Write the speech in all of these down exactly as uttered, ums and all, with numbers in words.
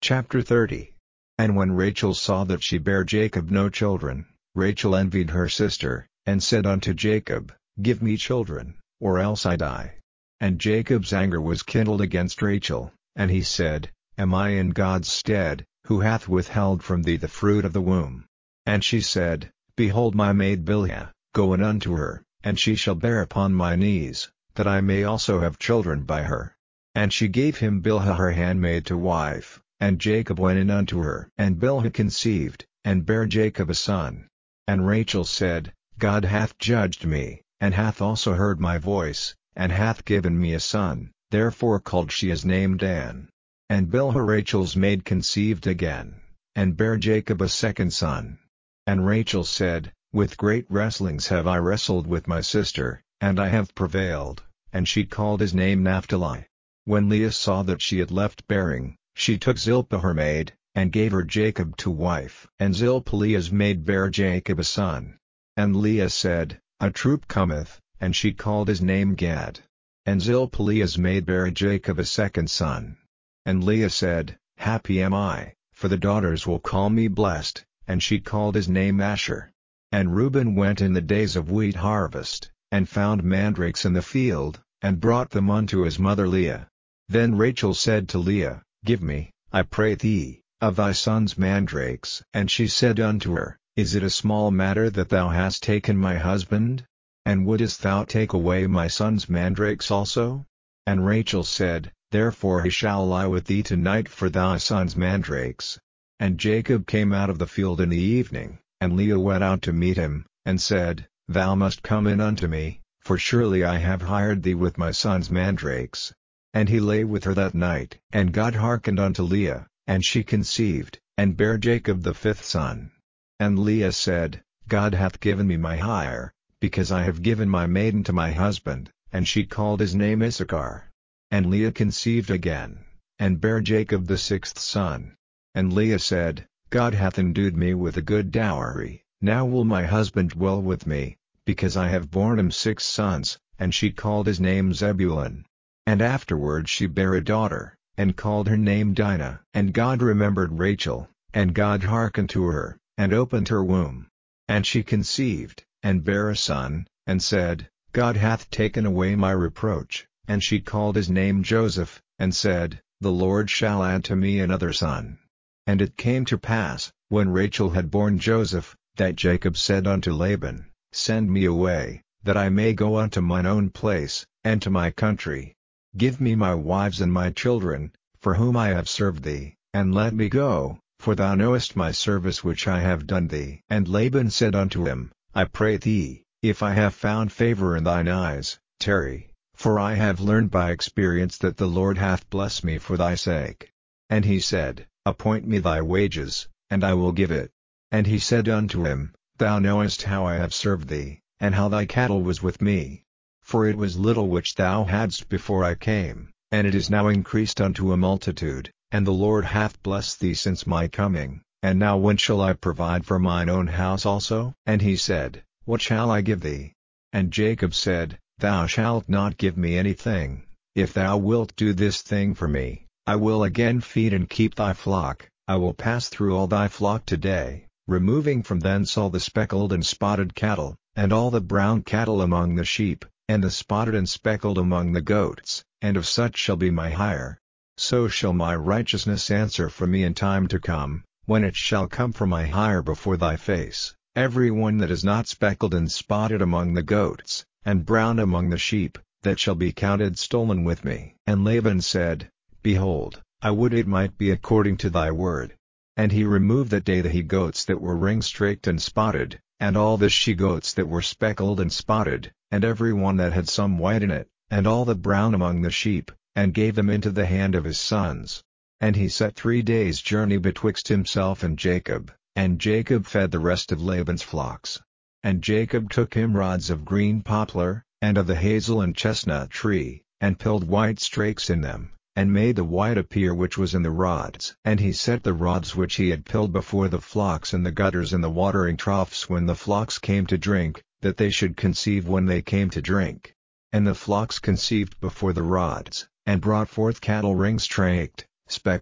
Chapter thirty. And when Rachel saw that she bare Jacob no children, Rachel envied her sister, and said unto Jacob, Give me children, or else I die. And Jacob's anger was kindled against Rachel, and he said, Am I in God's stead, who hath withheld from thee the fruit of the womb? And she said, Behold my maid Bilhah, go in unto her, and she shall bear upon my knees, that I may also have children by her. And she gave him Bilhah her handmaid to wife. And Jacob went in unto her. And Bilhah conceived, and bare Jacob a son. And Rachel said, God hath judged me, and hath also heard my voice, and hath given me a son, therefore called she his name Dan. And Bilhah Rachel's maid conceived again, and bare Jacob a second son. And Rachel said, With great wrestlings have I wrestled with my sister, and I have prevailed, and she called his name Naphtali. When Leah saw that she had left bearing, she took Zilpah her maid, and gave her Jacob to wife. And Zilpah Leah's maid bare Jacob a son. And Leah said, A troop cometh, and she called his name Gad. And Zilpah Leah's maid bare Jacob a second son. And Leah said, Happy am I, for the daughters will call me blessed, and she called his name Asher. And Reuben went in the days of wheat harvest, and found mandrakes in the field, and brought them unto his mother Leah. Then Rachel said to Leah, Give me, I pray thee, of thy son's mandrakes. And she said unto her, Is it a small matter that thou hast taken my husband? And wouldest thou take away my son's mandrakes also? And Rachel said, Therefore he shall lie with thee tonight for thy son's mandrakes. And Jacob came out of the field in the evening, and Leah went out to meet him, and said, Thou must come in unto me, for surely I have hired thee with my son's mandrakes. And he lay with her that night. And God hearkened unto Leah, and she conceived, and bare Jacob the fifth son. And Leah said, God hath given me my hire, because I have given my maiden to my husband, and she called his name Issachar. And Leah conceived again, and bare Jacob the sixth son. And Leah said, God hath endued me with a good dowry, now will my husband dwell with me, because I have borne him six sons, and she called his name Zebulun. And afterward she bare a daughter, and called her name Dinah. And God remembered Rachel, and God hearkened to her, and opened her womb. And she conceived, and bare a son, and said, God hath taken away my reproach. And she called his name Joseph, and said, The Lord shall add to me another son. And it came to pass, when Rachel had borne Joseph, that Jacob said unto Laban, Send me away, that I may go unto mine own place, and to my country. Give me my wives and my children, for whom I have served thee, and let me go, for thou knowest my service which I have done thee. And Laban said unto him, I pray thee, if I have found favor in thine eyes, tarry, for I have learned by experience that the Lord hath blessed me for thy sake. And he said, Appoint me thy wages, and I will give it. And he said unto him, Thou knowest how I have served thee, and how thy cattle was with me. For it was little which thou hadst before I came, and it is now increased unto a multitude, and the Lord hath blessed thee since my coming, and now when shall I provide for mine own house also? And he said, What shall I give thee? And Jacob said, Thou shalt not give me anything. If thou wilt do this thing for me, I will again feed and keep thy flock. I will pass through all thy flock today, removing from thence all the speckled and spotted cattle, and all the brown cattle among the sheep, and the spotted and speckled among the goats, and of such shall be my hire. So shall my righteousness answer for me in time to come, when it shall come for my hire before thy face, every one that is not speckled and spotted among the goats, and brown among the sheep, that shall be counted stolen with me. And Laban said, Behold, I would it might be according to thy word. And he removed that day the he-goats that were ring-straked and spotted, and all the she-goats that were speckled and spotted, and every one that had some white in it, and all the brown among the sheep, and gave them into the hand of his sons. And he set three days' journey betwixt himself and Jacob, and Jacob fed the rest of Laban's flocks. And Jacob took him rods of green poplar, and of the hazel and chestnut tree, and pilled white strakes in them, and made the white appear which was in the rods. And he set the rods which he had pilled before the flocks in the gutters and the watering troughs when the flocks came to drink, that they should conceive when they came to drink. And the flocks conceived before the rods, and brought forth cattle ring-straked, speckled,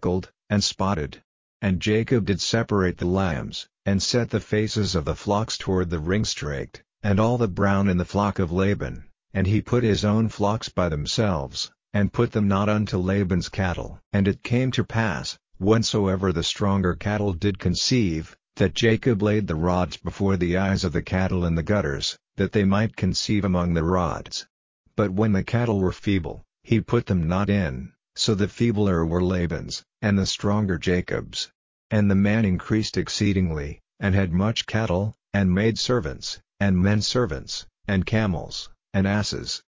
and spotted. And Jacob did separate the lambs, and set the faces of the flocks toward the ringstraked, and all the brown in the flock of Laban, and he put his own flocks by themselves, and put them not unto Laban's cattle. And it came to pass, whensoever the stronger cattle did conceive, that Jacob laid the rods before the eyes of the cattle in the gutters, that they might conceive among the rods. But when the cattle were feeble, he put them not in, so the feebler were Laban's, and the stronger Jacob's. And the man increased exceedingly, and had much cattle, and maid servants, and men servants, and camels, and asses,